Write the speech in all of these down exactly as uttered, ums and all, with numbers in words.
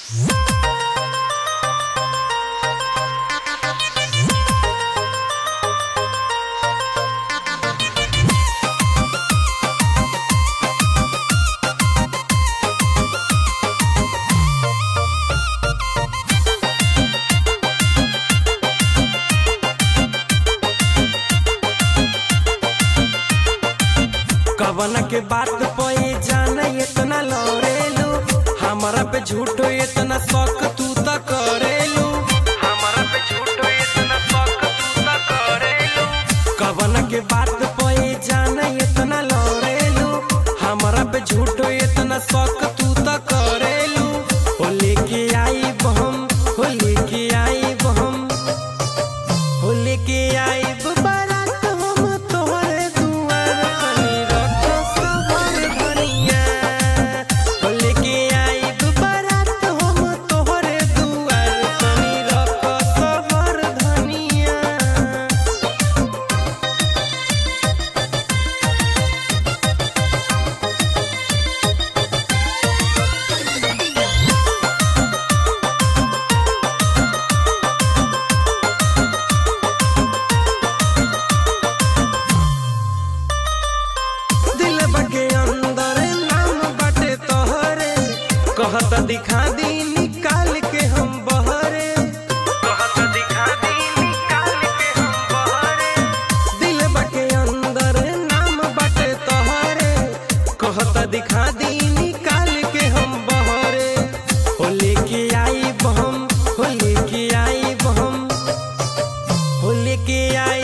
कवना के बात पे जान इतना लड़ेलू, हमारा पे झूठो इतना शक तू त करेलू, हमारा पे झूठो इतना शक तू त करेलू। कवना के बात पे जान इतना लड़ेलू, हमारा पे झूठो इतना शक तू त करेलू। हो लेके आई बहम, हो लेके आई बहम, हो लेके आई कहता दिखा दी निकाल के हम बहरे, कहता दिखा दी निकाल के हम बहरे। दिल बके अंदर नाम बटे तोहरे, कहता दिखा दी निकाल के हम बहरे। हो लेके आई बहम, हो लेके आई बहम, हो लेके आई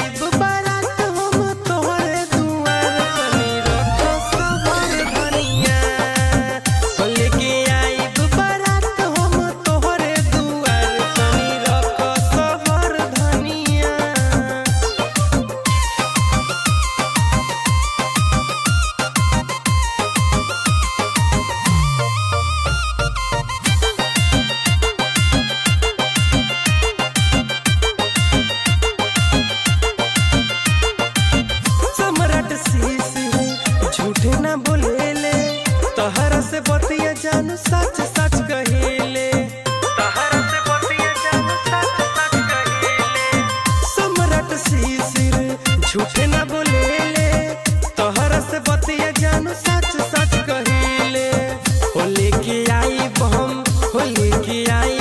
झूठे ना बोलेले, तहरा से बतिया जानू सच सच कहेले, तहरा से बतिया जानू सच सच कहेले। सम्राट शिशिर झूठे ना बोलेले, तहरा से बतिया जानू सच सच कहेले। हो लेके आई बहम, हो लेके आई